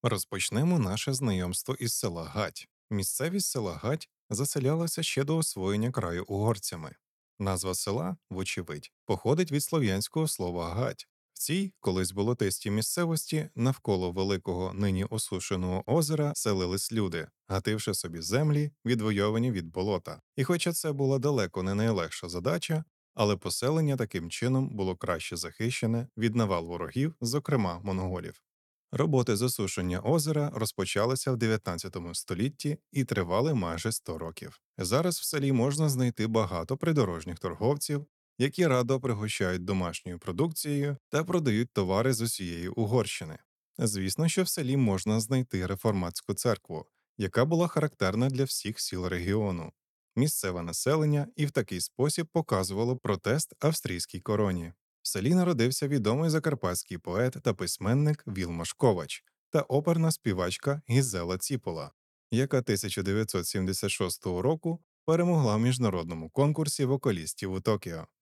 Розпочнемо наше знайомство із села Гать. Місцевість села Гать заселялася ще до освоєння краю угорцями. Назва села, вочевидь, походить від слов'янського слова гать. В цій, колись болотистій місцевості, навколо великого нині осушеного озера селились люди, гативши собі землі, відвойовані від болота. І хоча це була далеко не найлегша задача, але поселення таким чином було краще захищене від навал ворогів, зокрема монголів. Роботи з осушення озера розпочалися в 19 столітті і тривали майже 100 років. Зараз в селі можна знайти багато придорожніх торговців, які радо пригощають домашньою продукцією та продають товари з усієї Угорщини. Звісно, що в селі можна знайти реформатську церкву, яка була характерна для всіх сіл регіону. Місцеве населення і в такий спосіб показувало протест австрійській короні. В селі народився відомий закарпатський поет та письменник Вілмаш Ковач та оперна співачка Гізела Ціпола, яка 1976 року перемогла в міжнародному конкурсі вокалістів у Токіо.